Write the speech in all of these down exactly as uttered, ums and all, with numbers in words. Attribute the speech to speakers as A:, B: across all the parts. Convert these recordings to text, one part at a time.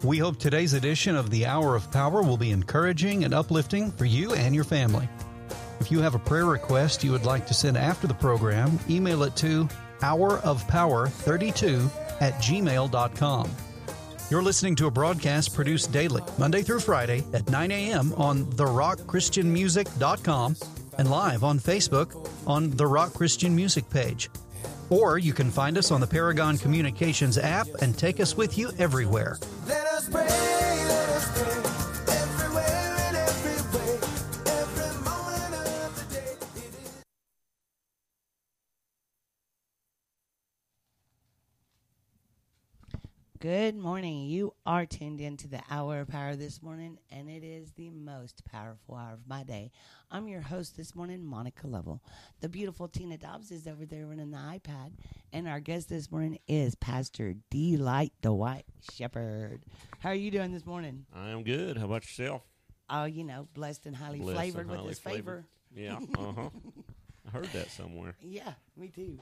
A: We hope today's edition of the Hour of Power will be encouraging and uplifting for you and your family. If you have a prayer request you would like to send after the program, email it to hour of power thirty-two at gmail dot com. You're listening to a broadcast produced daily, Monday through Friday at nine a.m. on the rock christian music dot com and live on Facebook on the Rock Christian Music page. Or you can find us on the Paragon Communications app and take us with you everywhere.
B: Let us pray, let us pray, everywhere and every way, every moment of the day. It is.
C: Good morning. You are tuned into the Hour of Power this morning, and it is the most powerful hour of my day. I'm your host this morning, Monica Lovell. The beautiful Tina Dobbs is over there running the iPad, and our guest this morning is Pastor Delight Dwight Shepherd. How are you doing this morning?
D: I am good. How about yourself?
C: Oh, you know, blessed and highly
D: Blessed
C: flavored
D: and
C: with
D: highly
C: his
D: flavored.
C: favor.
D: Yeah, uh-huh. I heard that somewhere.
C: Yeah, me too.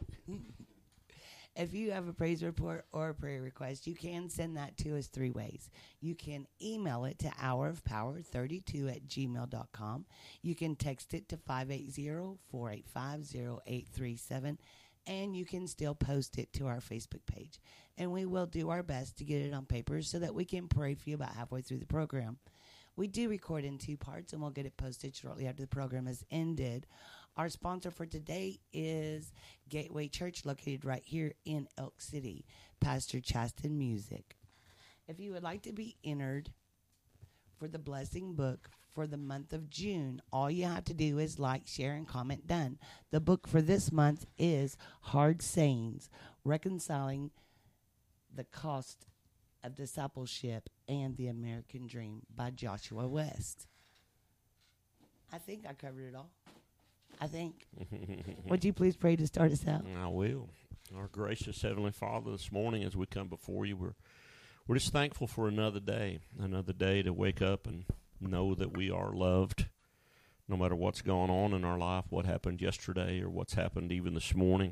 C: If you have a praise report or a prayer request, you can send that to us three ways. You can email it to hour of power thirty-two at gmail dot com. You can text it to five eight zero, four eight five, zero eight three seven. And you can still post it to our Facebook page. And we will do our best to get it on paper so that we can pray for you about halfway through the program. We do record in two parts, and we'll get it posted shortly after the program has ended. Our sponsor for today is Gateway Church, located right here in Elk City, Pastor Chasten Music. If you would like to be entered for the Blessing Book for the month of June, all you have to do is like, share, and comment done. The book for this month is Hard Sayings, Reconciling the Cost of Discipleship and the American Dream by Joshua West. I think I covered it all. I think. Would you please pray to start us out?
D: I will. Our gracious Heavenly Father, this morning as we come before you, we're, we're just thankful for another day, another day to wake up and know that we are loved, no matter what's going on in our life, what happened yesterday or what's happened even this morning.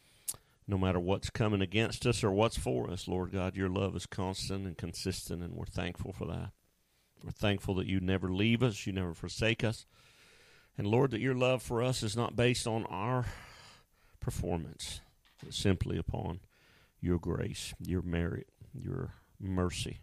D: No matter what's coming against us or what's for us, Lord God, your love is constant and consistent, and we're thankful for that. We're thankful that you never leave us, you never forsake us. And, Lord, that your love for us is not based on our performance, but simply upon your grace, your merit, your mercy.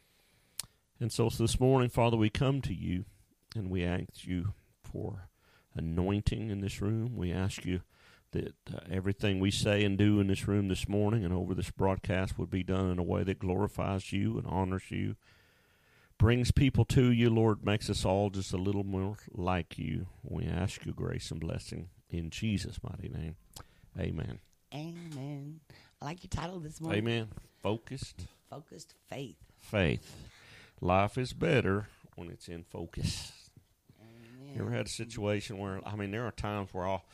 D: And so this morning, Father, we come to you, and we ask you for anointing in this room. We ask you that uh, everything we say and do in this room this morning and over this broadcast would be done in a way that glorifies you and honors you, brings people to you, Lord, makes us all just a little more like you. We ask you grace and blessing in Jesus' mighty name. Amen.
C: Amen. I like your title this morning.
D: Amen. Focused.
C: Focused Faith.
D: Faith. Life is better when it's in focus.
C: Amen.
D: You ever had a situation where, I mean, there are times where I'll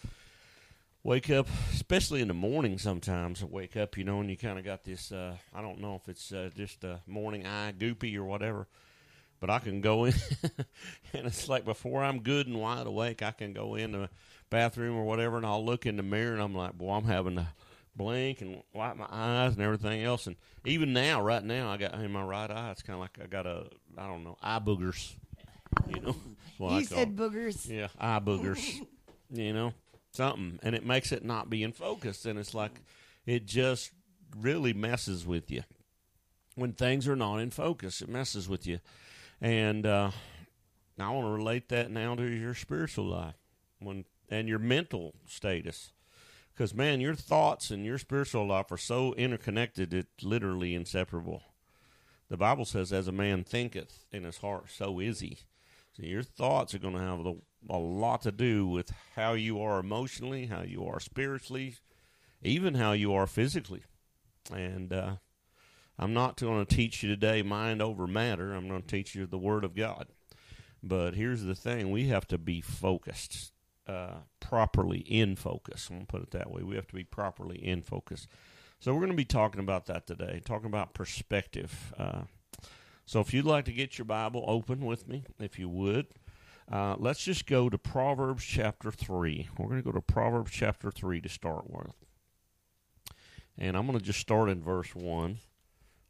D: wake up, especially in the morning sometimes, I wake up, you know, and you kind of got this, uh, I don't know if it's uh, just a morning eye goopy or whatever, but I can go in, and it's like before I'm good and wide awake, I can go in the bathroom or whatever, and I'll look in the mirror, and I'm like, boy, I'm having to blink and wipe my eyes and everything else. And even now, right now, I got in my right eye, it's kind of like I got a, I don't know, eye boogers, you know.
C: You said boogers.
D: Yeah, eye boogers, you know, something. And it makes it not be in focus, and it's like it just really messes with you. When things are not in focus, it messes with you. And uh, I want to relate that now to your spiritual life when and your mental status. Because, man, your thoughts and your spiritual life are so interconnected, it's literally inseparable. The Bible says, as a man thinketh in his heart, so is he. So your thoughts are going to have a, a lot to do with how you are emotionally, how you are spiritually, even how you are physically. And uh, I'm not going to teach you today mind over matter. I'm going to teach you the Word of God. But here's the thing. We have to be focused, uh, properly in focus. I'm going to put it that way. We have to be properly in focus. So we're going to be talking about that today, talking about perspective. Uh, so if you'd like to get your Bible open with me, if you would, uh, let's just go to Proverbs chapter three. We're going to go to Proverbs chapter three to start with. And I'm going to just start in verse one.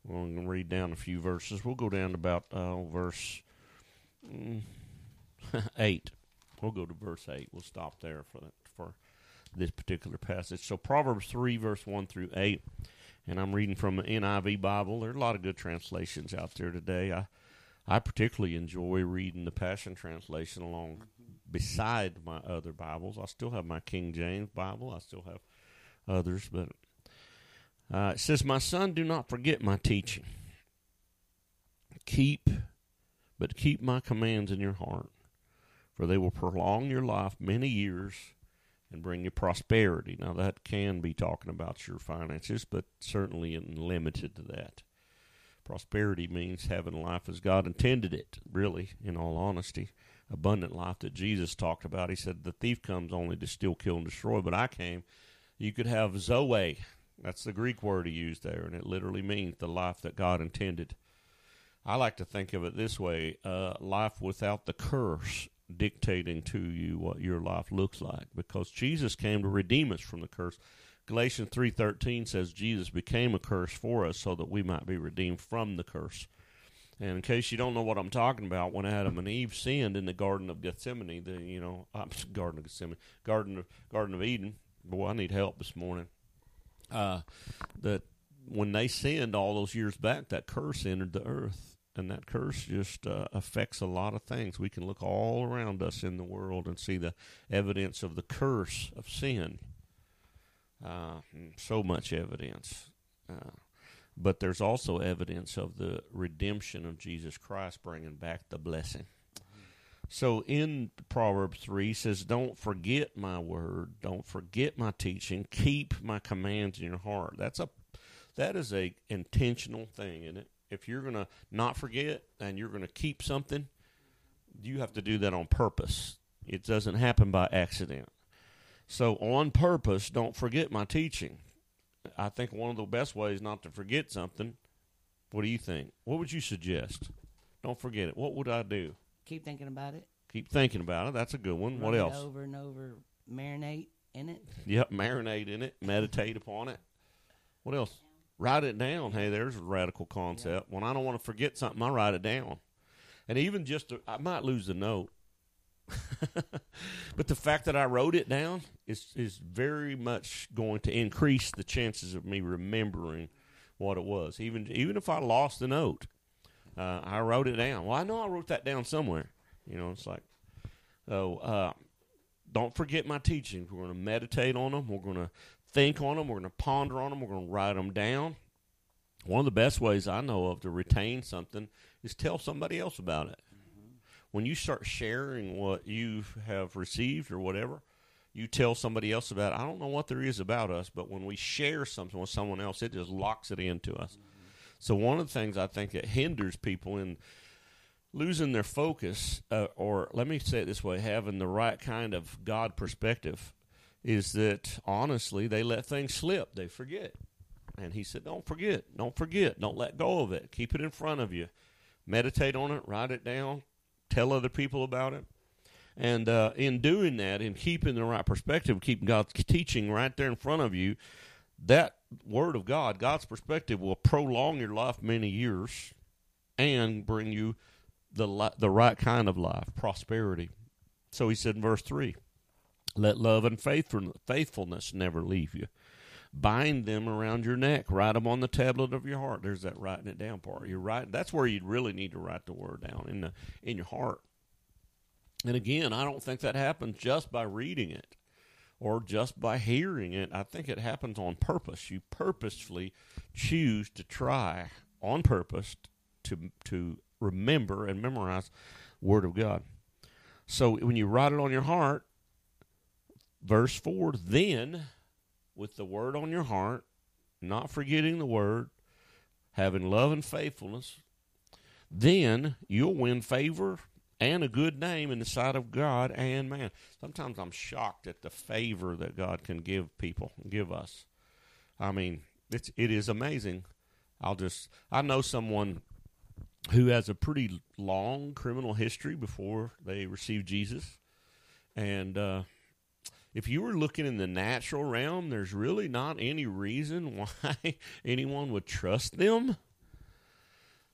D: We're going to read down a few verses. We'll go down to about uh, verse mm, eight. We'll go to verse eight. We'll stop there for that, for this particular passage. So Proverbs three, verse one through eight. And I'm reading from the N I V Bible. There are a lot of good translations out there today. I I particularly enjoy reading the Passion Translation along beside my other Bibles. I still have my King James Bible. I still have others. But uh, it says, "My son, do not forget my teaching. Keep, but keep my commands in your heart, for they will prolong your life many years and bring you prosperity." Now, that can be talking about your finances, but certainly isn't limited to that. Prosperity means having life as God intended it, really, in all honesty. Abundant life that Jesus talked about. He said, the thief comes only to steal, kill, and destroy, but I came. You could have Zoe. That's the Greek word he used there, and it literally means the life that God intended. I like to think of it this way, uh, life without the curse dictating to you what your life looks like, because Jesus came to redeem us from the curse. Galatians three thirteen says Jesus became a curse for us so that we might be redeemed from the curse. And in case you don't know what I'm talking about, when Adam and Eve sinned in the Garden of Gethsemane, the you know uh, Garden of Gethsemane, Garden of Garden of Eden. Boy, I need help this morning. Uh, that when they sinned all those years back, that curse entered the earth. And that curse just uh, affects a lot of things. We can look all around us in the world and see the evidence of the curse of sin. Uh, so much evidence. Uh, but there's also evidence of the redemption of Jesus Christ bringing back the blessing. Mm-hmm. So in Proverbs three, it says, don't forget my word. Don't forget my teaching. Keep my commands in your heart. That's a, that is a intentional thing, isn't it? If you're going to not forget and you're going to keep something, you have to do that on purpose. It doesn't happen by accident. So on purpose, don't forget my teaching. I think one of the best ways not to forget something, what do you think? What would you suggest? Don't forget it. What would I do?
C: Keep thinking about it.
D: Keep thinking about it. That's a good one.
C: Run
D: What
C: it
D: else?
C: over and over. Marinate in it.
D: Yep, marinate in it. Meditate upon it. What else? Write it down. Hey, there's a radical concept. When I don't want to forget something, I write it down. And even just, to, I might lose the note. But the fact that I wrote it down is, is very much going to increase the chances of me remembering what it was. Even even if I lost the note, uh, I wrote it down. Well, I know I wrote that down somewhere. You know, it's like, oh, uh, don't forget my teachings. We're going to meditate on them. We're going to think on them. We're going to ponder on them. We're going to write them down. One of the best ways I know of to retain something is tell somebody else about it. Mm-hmm. When you start sharing what you have received or whatever, you tell somebody else about it. I don't know what there is about us, but when we share something with someone else, it just locks it into us. Mm-hmm. So one of the things I think that hinders people in losing their focus, uh, or let me say it this way, having the right kind of God perspective, is that, honestly, they let things slip. They forget. And he said, don't forget. Don't forget. Don't let go of it. Keep it in front of you. Meditate on it. Write it down. Tell other people about it. And uh, in doing that, in keeping the right perspective, keeping God's teaching right there in front of you, that Word of God, God's perspective, will prolong your life many years and bring you the li- the right kind of life, prosperity. So he said in verse three, let love and faithfulness never leave you. Bind them around your neck. Write them on the tablet of your heart. There's that writing it down part. You're right. That's where you really need to write the word down, in the in your heart. And again, I don't think that happens just by reading it or just by hearing it. I think it happens on purpose. You purposefully choose to try on purpose to to remember and memorize the Word of God. So when you write it on your heart, verse four, then with the Word on your heart, not forgetting the Word, having love and faithfulness, then you'll win favor and a good name in the sight of God and man. Sometimes I'm shocked at the favor that God can give people, give us. I mean, it's it is amazing. I'll just I know someone who has a pretty long criminal history before they received Jesus, and uh, if you were looking in the natural realm, there's really not any reason why anyone would trust them.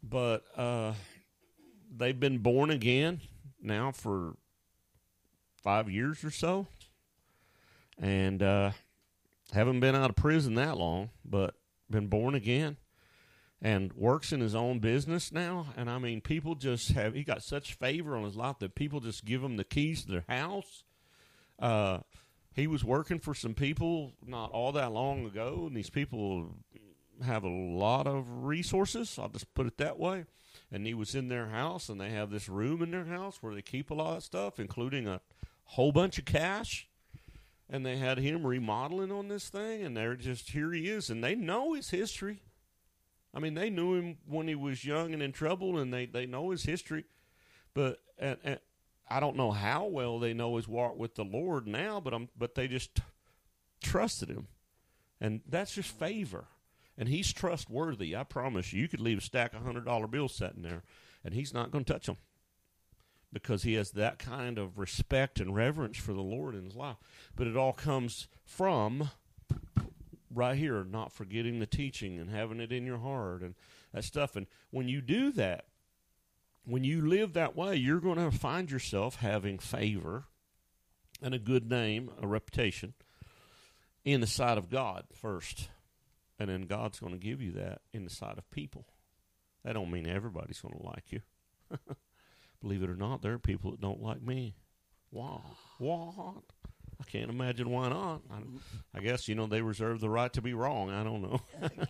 D: but uh, they've been born again now for five years or so, and uh, haven't been out of prison that long, but been born again, and works in his own business now. And I mean, people just have, he got such favor on his life that people just give him the keys to their house. Uh, he was working for some people not all that long ago, and these people have a lot of resources, I'll just put it that way. And he was in their house, and they have this room in their house where they keep a lot of stuff, including a whole bunch of cash. And they had him remodeling on this thing, and they're just, here he is, and they know his history. I mean, they knew him when he was young and in trouble, and they, they know his history. But and, and I don't know how well they know his walk with the Lord now, but I'm, but they just trusted him. And that's just favor. And he's trustworthy, I promise you. You could leave a stack of one hundred dollar bills sitting there, and he's not going to touch them, because he has that kind of respect and reverence for the Lord in his life. But it all comes from right here, not forgetting the teaching and having it in your heart and that stuff. And when you do that, when you live that way, you're going to find yourself having favor and a good name, a reputation, in the sight of God first. And then God's going to give you that in the sight of people. That don't mean everybody's going to like you. Believe it or not, there are people that don't like me. Wow. What? I can't imagine why not. I, I guess, you know, they reserve the right to be wrong. I don't know.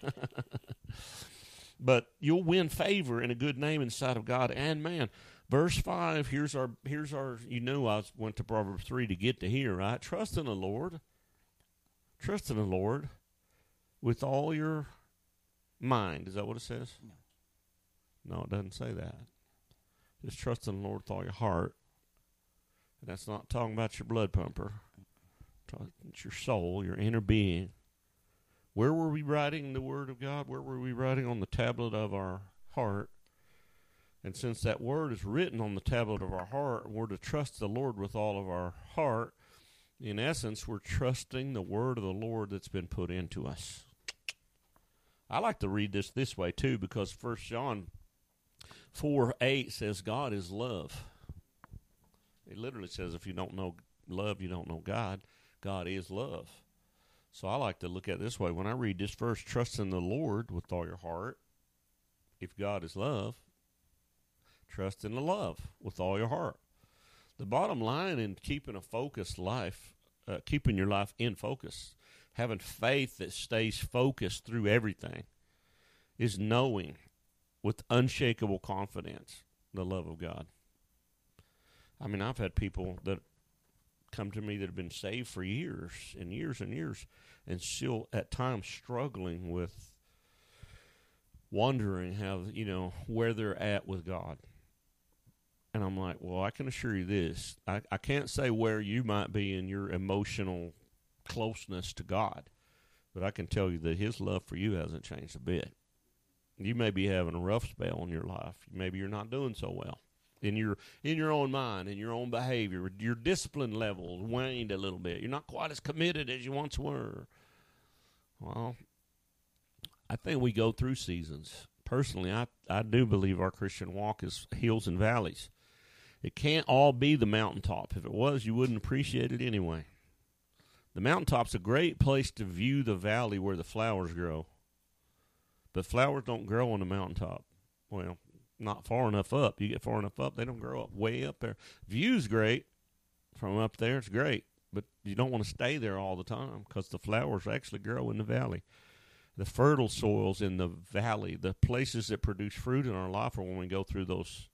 D: But you'll win favor and a good name in the sight of God and man. Verse five, here's our, here's our, you knew I went to Proverbs three to get to here, right? Trust in the Lord. Trust in the Lord with all your mind. Is that what it says? No. No, it doesn't say that. Just trust in the Lord with all your heart. And that's not talking about your blood pumper. It's your soul, your inner being. Where were we writing the Word of God? Where were we writing? On the tablet of our heart. And since that Word is written on the tablet of our heart, we're to trust the Lord with all of our heart. In essence, we're trusting the Word of the Lord that's been put into us. I like to read this this way, too, because First John four eight says God is love. It literally says if you don't know love, you don't know God. God is love. So I like to look at it this way. When I read this verse, trust in the Lord with all your heart. If God is love, trust in the love with all your heart. The bottom line in keeping a focused life, uh, keeping your life in focus, having faith that stays focused through everything, is knowing with unshakable confidence the love of God. I mean, I've had people that come to me that have been saved for years and years and years and still at times struggling with wondering how, you know, where they're at with God. And I'm like, well, I can assure you this. I, I can't say where you might be in your emotional closeness to God, but I can tell you that his love for you hasn't changed a bit. You may be having a rough spell in your life. Maybe you're not doing so well in your in your own mind, in your own behavior. Your discipline level waned a little bit. You're not quite as committed as you once were. Well, I think we go through seasons. Personally, I, I do believe our Christian walk is hills and valleys. It can't all be the mountaintop. If it was, you wouldn't appreciate it anyway. The mountaintop's a great place to view the valley where the flowers grow. But flowers don't grow on the mountaintop. Well, not far enough up. You get far enough up, they don't grow up way up there. View's great. From up there, it's great. But you don't want to stay there all the time because the flowers actually grow in the valley. The fertile soils in the valley, the places that produce fruit in our life are when we go through those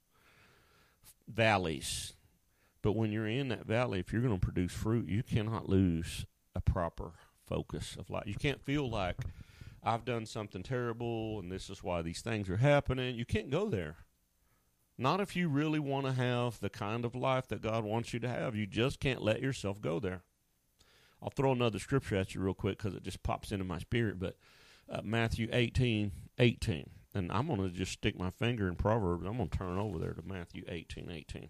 D: valleys. But when you're in that valley, if you're going to produce fruit, you cannot lose a proper focus of life. You can't feel like I've done something terrible and this is why these things are happening. You can't go there. Not if you really want to have the kind of life that God wants you to have. You just can't let yourself go there. I'll throw another scripture at you real quick because it just pops into my spirit. But uh, Matthew eighteen eighteen. And I'm going to just stick my finger in Proverbs. I'm going to turn over there to Matthew eighteen eighteen.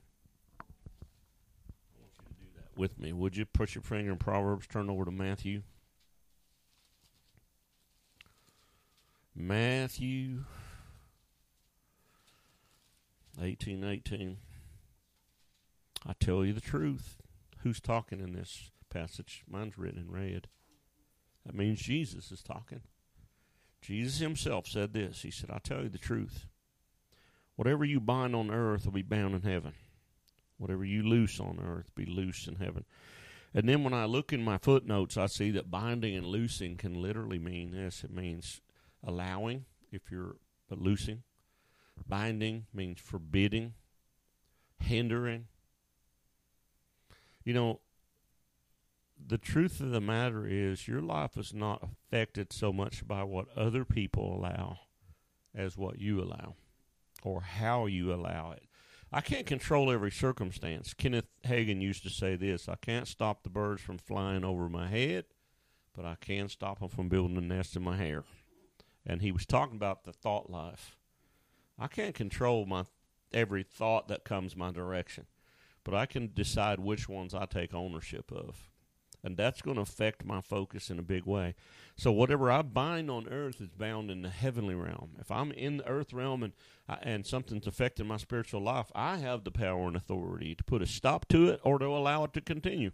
D: I want you to do that with me. Would you push your finger in Proverbs, turn over to Matthew? Matthew eighteen eighteen. I tell you the truth. Who's talking in this passage? Mine's written in red. That means Jesus is talking. Jesus himself said this. He said, I tell you the truth. Whatever you bind on earth will be bound in heaven. Whatever you loose on earth will be loose in heaven. And then when I look in my footnotes, I see that binding and loosing can literally mean this. It means allowing, if you're but loosing. Binding means forbidding, hindering. You know, the truth of the matter is your life is not affected so much by what other people allow as what you allow or how you allow it. I can't control every circumstance. Kenneth Hagin used to say this, I can't stop the birds from flying over my head, but I can stop them from building a nest in my hair. And he was talking about the thought life. I can't control my every thought that comes my direction, but I can decide which ones I take ownership of. And that's going to affect my focus in a big way. So whatever I bind on earth is bound in the heavenly realm. If I'm in the earth realm and I, and something's affecting my spiritual life, I have the power and authority to put a stop to it or to allow it to continue.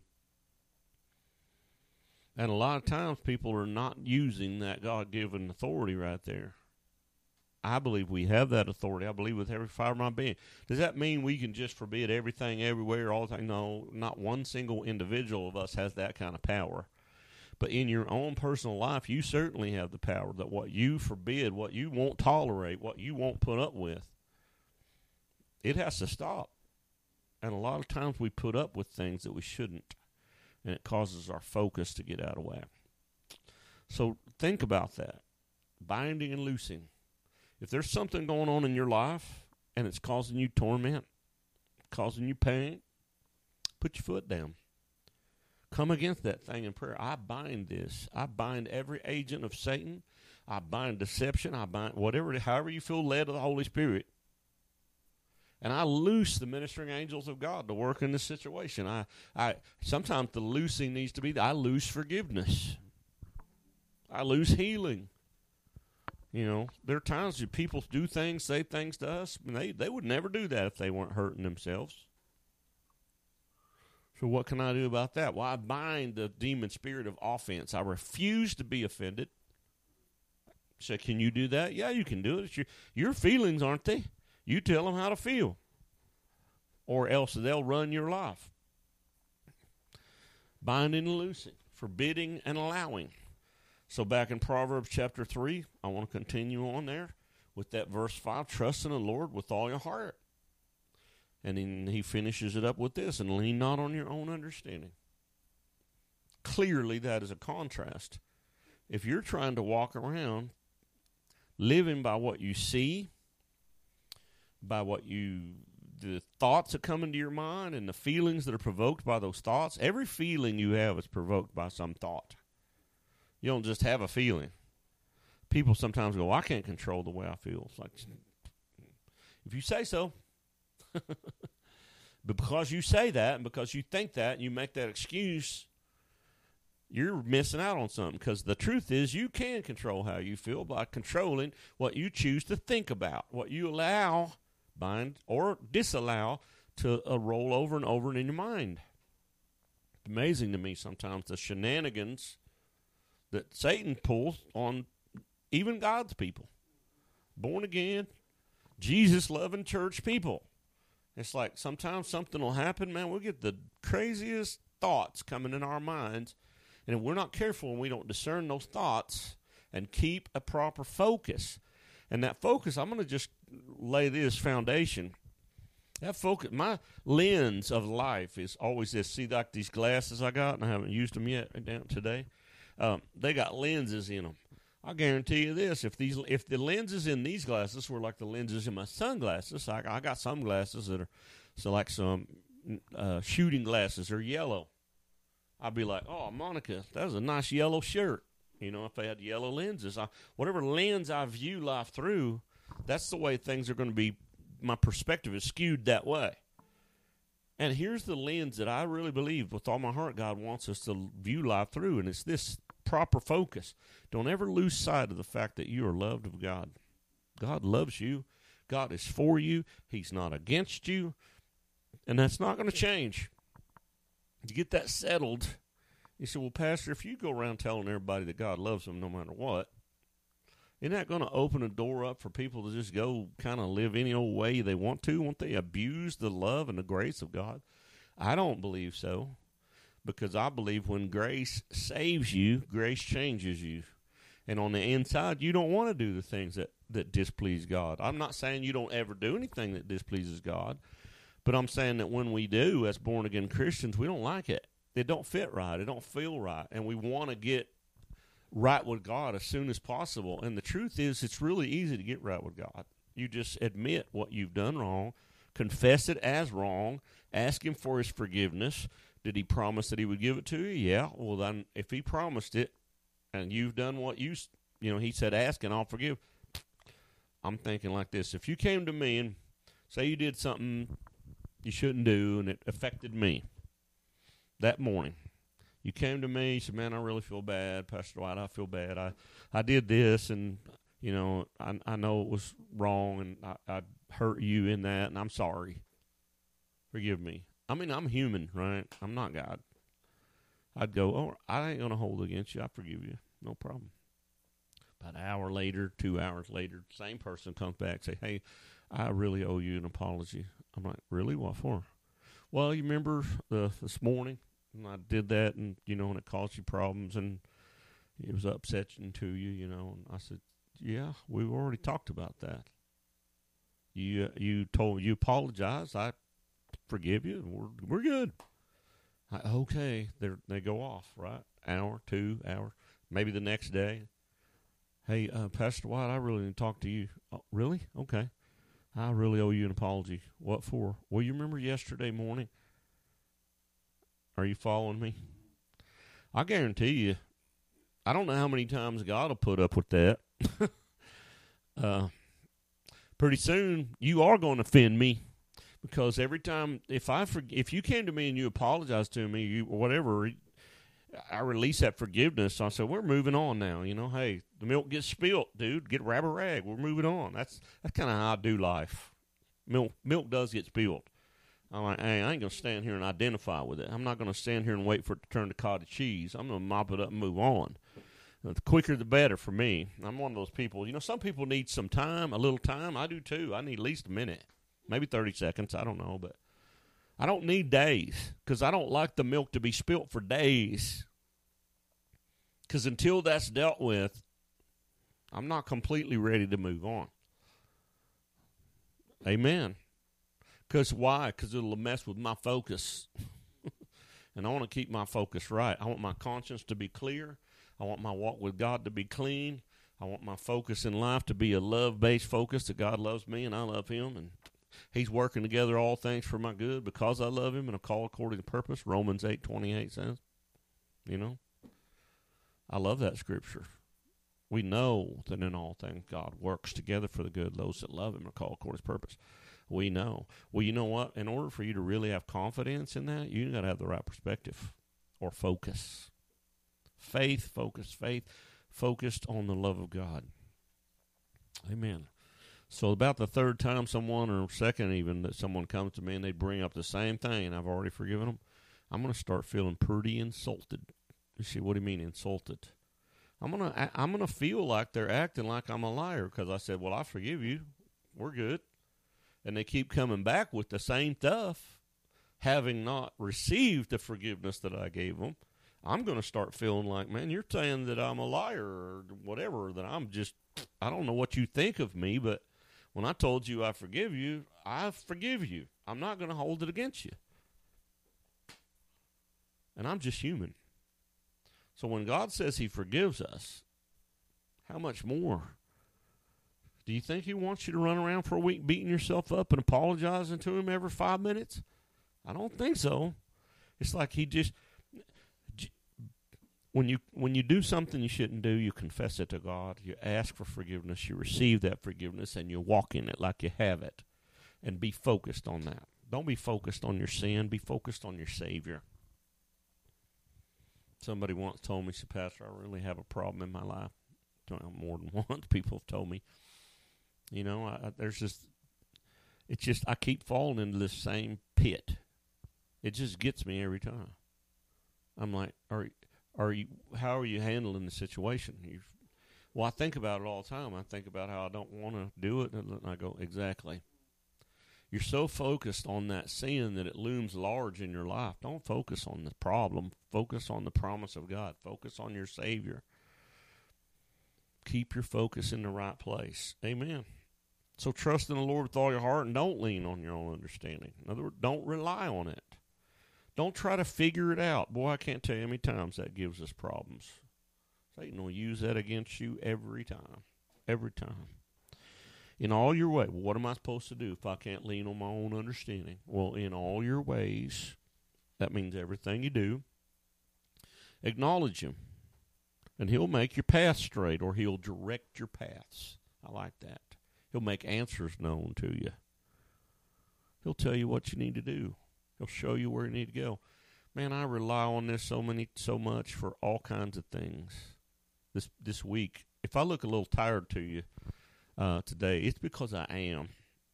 D: And a lot of times people are not using that God-given authority right there. I believe we have that authority. I believe with every fiber of my being. Does that mean we can just forbid everything, everywhere, all the time? No, not one single individual of us has that kind of power. But in your own personal life, you certainly have the power that what you forbid, what you won't tolerate, what you won't put up with, it has to stop. And a lot of times we put up with things that we shouldn't, and it causes our focus to get out of whack. So think about that. Binding and loosing. If there's something going on in your life and it's causing you torment, causing you pain, put your foot down. Come against that thing in prayer. I bind this. I bind every agent of Satan. I bind deception. I bind whatever, however you feel led of the Holy Spirit. And I loose the ministering angels of God to work in this situation. I, I sometimes the loosing needs to be, I lose forgiveness. I lose healing. You know, there are times that people do things, say things to us, and they, they would never do that if they weren't hurting themselves. So what can I do about that? Well, I bind the demon spirit of offense. I refuse to be offended. So can you do that? Yeah, you can do it. It's your, your feelings, aren't they? You tell them how to feel, or else they'll run your life. Binding and loosing, forbidding and allowing. So back in Proverbs chapter three, I want to continue on there with that verse five, trust in the Lord with all your heart. And then he finishes it up with this, and lean not on your own understanding. Clearly that is a contrast. If you're trying to walk around living by what you see, by what you, the thoughts that come into your mind and the feelings that are provoked by those thoughts, every feeling you have is provoked by some thought. You don't just have a feeling. People sometimes go, well, I can't control the way I feel. It's like, if you say so. But because you say that and because you think that and you make that excuse, you're missing out on something. Because the truth is you can control how you feel by controlling what you choose to think about, what you allow, bind, or disallow to uh, roll over and over in your mind. It's amazing to me sometimes the shenanigans that Satan pulls on even God's people. Born again, Jesus-loving church people. It's like sometimes something will happen, man, we'll get the craziest thoughts coming in our minds. And if we're not careful and we don't discern those thoughts and keep a proper focus, and that focus, I'm going to just lay this foundation. That focus, my lens of life is always this. See, like these glasses I got, and I haven't used them yet down today. Um, they got lenses in them. I guarantee you this: if these, if the lenses in these glasses were like the lenses in my sunglasses, I, I got some glasses that are so like some uh, shooting glasses. They're yellow. I'd be like, "Oh, Monica, that was a nice yellow shirt." You know, if they had yellow lenses, I, whatever lens I view life through, that's the way things are going to be. My perspective is skewed that way. And here's the lens that I really believe with all my heart God wants us to view life through, and it's this proper focus. Don't ever lose sight of the fact that you are loved of God. God loves you. God is for you. He's not against you. And that's not going to change. To get that settled, you say, well, Pastor, if you go around telling everybody that God loves them no matter what, isn't that going to open a door up for people to just go kind of live any old way they want to? Won't they abuse the love and the grace of God? I don't believe so, because I believe when grace saves you, grace changes you. And on the inside, you don't want to do the things that, that displease God. I'm not saying you don't ever do anything that displeases God, but I'm saying that when we do, as born-again Christians, we don't like it. It don't fit right. It don't feel right. And we want to get right with God as soon as possible. And the truth is, it's really easy to get right with God. You just admit what you've done wrong, confess it as wrong, ask him for his forgiveness. Did he promise that he would give it to you? Yeah. Well, then if he promised it and you've done what you, you know, he said, ask and I'll forgive. I'm thinking like this. If you came to me and say you did something you shouldn't do and it affected me that morning, you came to me, you said, man, I really feel bad, Pastor Dwight, I feel bad. I, I did this, and, you know, I, I know it was wrong, and I, I hurt you in that, and I'm sorry. Forgive me. I mean, I'm human, right? I'm not God. I'd go, oh, I ain't going to hold it against you. I forgive you. No problem. About an hour later, two hours later, same person comes back, say, hey, I really owe you an apology. I'm like, really? What for? Well, you remember uh, this morning? And I did that, and, you know, and it caused you problems, and it was upsetting to you, you know. And I said, yeah, we've already talked about that. You uh, you told you apologized. I forgive you, and we're we're good. I, okay, they they go off, right? Hour, two hours, maybe the next day. Hey, uh, Pastor White, I really need to talk to you. Oh, really? Okay. I really owe you an apology. What for? Well, you remember yesterday morning? Are you following me? I guarantee you, I don't know how many times God will put up with that. uh, pretty soon, you are going to offend me, because every time, if I for, if you came to me and you apologized to me, you whatever, I release that forgiveness. I said, we're moving on now. You know, hey, the milk gets spilt, dude. Get grab a rag. We're moving on. That's that's kind of how I do life. Milk milk does get spilled. I'm like, hey, I ain't going to stand here and identify with it. I'm not going to stand here and wait for it to turn to cottage cheese. I'm going to mop it up and move on. The quicker the better for me. I'm one of those people. You know, some people need some time, a little time. I do too. I need at least a minute, maybe thirty seconds. I don't know, but I don't need days, because I don't like the milk to be spilt for days. Because until that's dealt with, I'm not completely ready to move on. Amen. Because why? Because it'll mess with my focus. And I want to keep my focus right. I want my conscience to be clear. I want my walk with God to be clean. I want my focus in life to be a love-based focus, that God loves me and I love him. And he's working together all things for my good because I love him and I'm called according to purpose. Romans eight twenty-eight says. You know? I love that scripture. We know that in all things God works together for the good of those that love him and are called according to his purpose. We know. Well, you know what? In order for you to really have confidence in that, you got to have the right perspective or focus. Faith, focus, faith, focused on the love of God. Amen. So about the third time someone, or second even, that someone comes to me and they bring up the same thing and I've already forgiven them, I'm going to start feeling pretty insulted. You see, what do you mean insulted? I'm going to I'm gonna feel like they're acting like I'm a liar, because I said, well, I forgive you. We're good. And they keep coming back with the same stuff, having not received the forgiveness that I gave them. I'm going to start feeling like, man, you're saying that I'm a liar or whatever, that I'm just, I don't know what you think of me, but when I told you I forgive you, I forgive you. I'm not going to hold it against you. And I'm just human. So when God says he forgives us, how much more? Do you think he wants you to run around for a week beating yourself up and apologizing to him every five minutes? I don't think so. It's like he just, when you when you do something you shouldn't do, you confess it to God. You ask for forgiveness. You receive that forgiveness, and you walk in it like you have it. And be focused on that. Don't be focused on your sin. Be focused on your Savior. Somebody once told me, said, Pastor, I really have a problem in my life. More than once people have told me. You know, I, there's just It's just I keep falling into this same pit. It just gets me every time. I'm like, are are you? How are you handling the situation? You, well, I think about it all the time. I think about how I don't want to do it, and I go, exactly. You're so focused on that sin that it looms large in your life. Don't focus on the problem. Focus on the promise of God. Focus on your Savior. Keep your focus in the right place. Amen. So trust in the Lord with all your heart and don't lean on your own understanding. In other words, don't rely on it. Don't try to figure it out. Boy, I can't tell you how many times that gives us problems. Satan will use that against you every time. Every time. In all your ways. Well, what am I supposed to do if I can't lean on my own understanding? Well, in all your ways, that means everything you do, acknowledge him. And he'll make your path straight, or he'll direct your paths. I like that. He'll make answers known to you. He'll tell you what you need to do. He'll show you where you need to go. Man, I rely on this so many, so much for all kinds of things. This this week, if I look a little tired to you uh, today, it's because I am.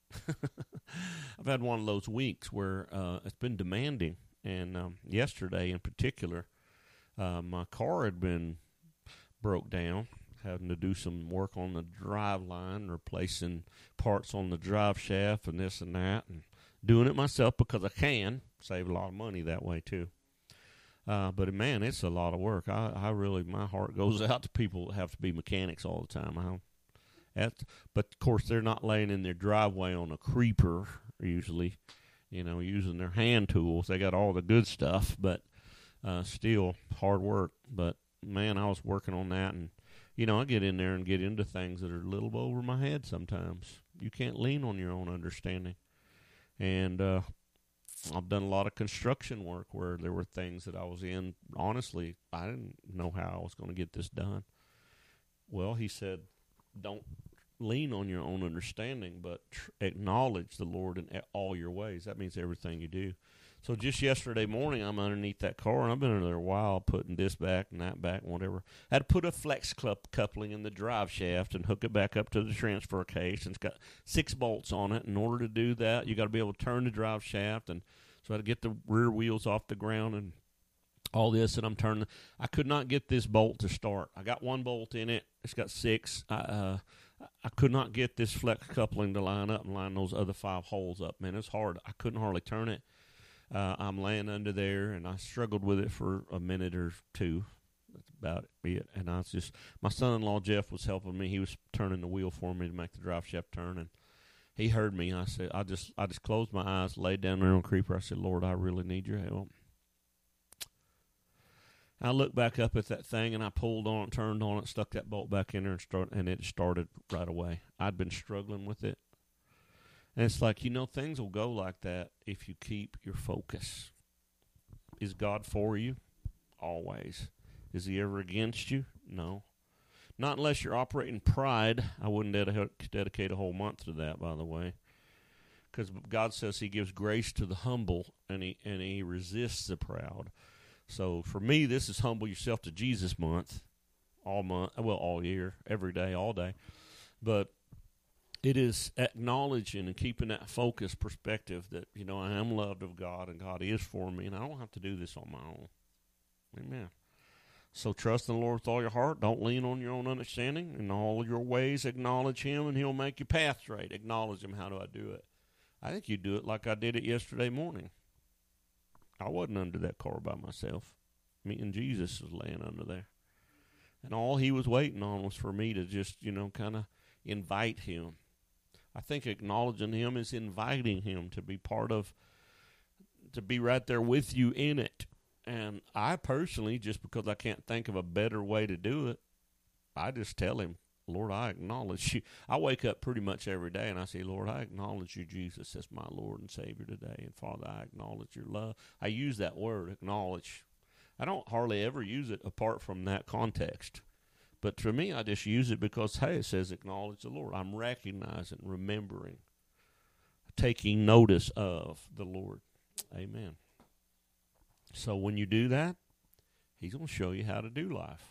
D: I've had one of those weeks where uh, it's been demanding, and um, yesterday in particular, uh, my car had been broke down, having to do some work on the drive line, replacing parts on the drive shaft and this and that, and doing it myself because I can. Save a lot of money that way, too. Uh, but, man, it's a lot of work. I, I really, my heart goes out to people that have to be mechanics all the time. I, that's, but, of course, they're not laying in their driveway on a creeper, usually, you know, using their hand tools. They got all the good stuff, but uh, still hard work. But, man, I was working on that, and, you know, I get in there and get into things that are a little over my head sometimes. You can't lean on your own understanding. And uh, I've done a lot of construction work where there were things that I was in. Honestly, I didn't know how I was going to get this done. Well, he said, don't lean on your own understanding, but tr- acknowledge the Lord in all your ways. That means everything you do. So just yesterday morning, I'm underneath that car, and I've been under there a while, putting this back and that back and whatever. I had to put a flex clup coupling in the drive shaft and hook it back up to the transfer case, and it's got six bolts on it. In order to do that, you got to be able to turn the drive shaft, and so I had to get the rear wheels off the ground and all this, and I'm turning. I could not get this bolt to start. I got one bolt in it. It's got six. I, uh, I could not get this flex coupling to line up and line those other five holes up. Man, it's hard. I couldn't hardly turn it. Uh, I'm laying under there, and I struggled with it for a minute or two. That's about it. And I was just, my son-in-law Jeff was helping me. He was turning the wheel for me to make the drive shaft turn, and he heard me. I said, I just, I just closed my eyes, laid down there on the creeper. I said, Lord, I really need your help. I looked back up at that thing, and I pulled on it, turned on it, stuck that bolt back in there, and start, and it started right away. I'd been struggling with it. And it's like, you know, things will go like that if you keep your focus. Is God for you? Always. Is he ever against you? No. Not unless you're operating pride. I wouldn't ded- dedicate a whole month to that, by the way. Because God says he gives grace to the humble, and he, and he resists the proud. So for me, this is Humble Yourself to Jesus month. All month, well, all year, every day, all day. But it is acknowledging and keeping that focus perspective that, you know, I am loved of God and God is for me, and I don't have to do this on my own. Amen. So trust in the Lord with all your heart. Don't lean on your own understanding. In all your ways, acknowledge him, and he'll make your path straight. Acknowledge him. How do I do it? I think you do it like I did it yesterday morning. I wasn't under that car by myself. Me and Jesus was laying under there. And all he was waiting on was for me to just, you know, kind of invite him. I think acknowledging him is inviting him to be part of, to be right there with you in it. And I personally, just because I can't think of a better way to do it, I just tell him, Lord, I acknowledge you. I wake up pretty much every day and I say, Lord, I acknowledge you, Jesus, as my Lord and Savior today. And Father, I acknowledge your love. I use that word, acknowledge. I don't hardly ever use it apart from that context. But for me, I just use it because, hey, it says acknowledge the Lord. I'm recognizing, remembering, taking notice of the Lord. Amen. So when you do that, he's going to show you how to do life.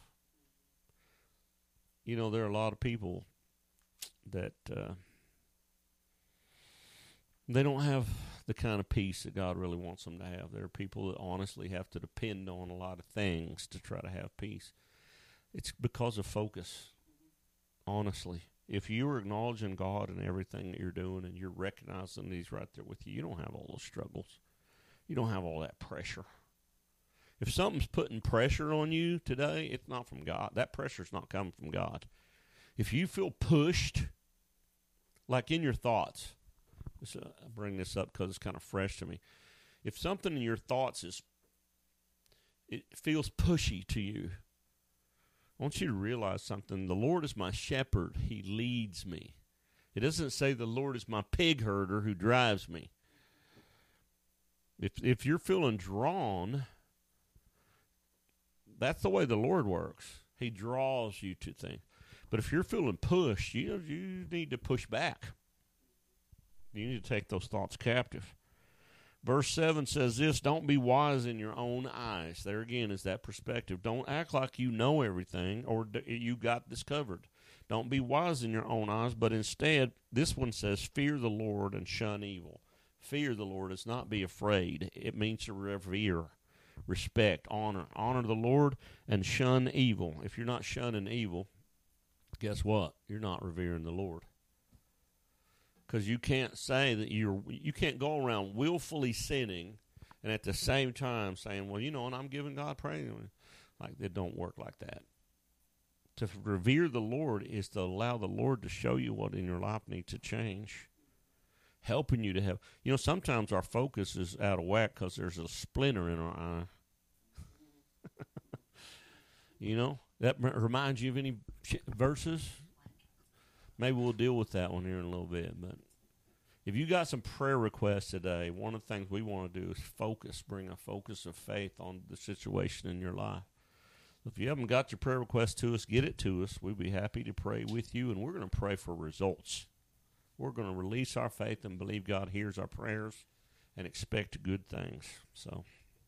D: You know, there are a lot of people that uh, They don't have the kind of peace that God really wants them to have. There are people that honestly have to depend on a lot of things to try to have peace. It's because of focus, honestly. If you're acknowledging God in everything that you're doing and you're recognizing that He's right there with you, you don't have all those struggles. You don't have all that pressure. If something's putting pressure on you today, it's not from God. That pressure's not coming from God. If you feel pushed, like in your thoughts, this, uh, I bring this up because it's kind of fresh to me. If something in your thoughts is, it feels pushy to you, I want you to realize something. The Lord is my shepherd. He leads me. It doesn't say the Lord is my pig herder who drives me. If if you're feeling drawn, that's the way the Lord works. He draws you to things. But if you're feeling pushed, you you need to push back. You need to take those thoughts captive. Verse seven says this, don't be wise in your own eyes. There again is that perspective. Don't act like you know everything or d- you got this covered. Don't be wise in your own eyes, but instead, this one says, fear the Lord and shun evil. Fear the Lord is not be afraid. It means to revere, respect, honor. Honor the Lord and shun evil. If you're not shunning evil, guess what? You're not revering the Lord. Because you can't say that you're, you can't go around willfully sinning and at the same time saying, well, you know, and I'm giving God praise. Like, it don't work like that. To revere the Lord is to allow the Lord to show you what in your life needs to change. Helping you to have, you know, sometimes our focus is out of whack because there's a splinter in our eye. You know, that r- reminds you of any verses? Maybe we'll deal with that one here in a little bit. But if you got some prayer requests today, one of the things we want to do is focus, bring a focus of faith on the situation in your life. If you haven't got your prayer request to us, get it to us. We'd be happy to pray with you, and we're going to pray for results. We're going to release our faith and believe God hears our prayers and expect good things. So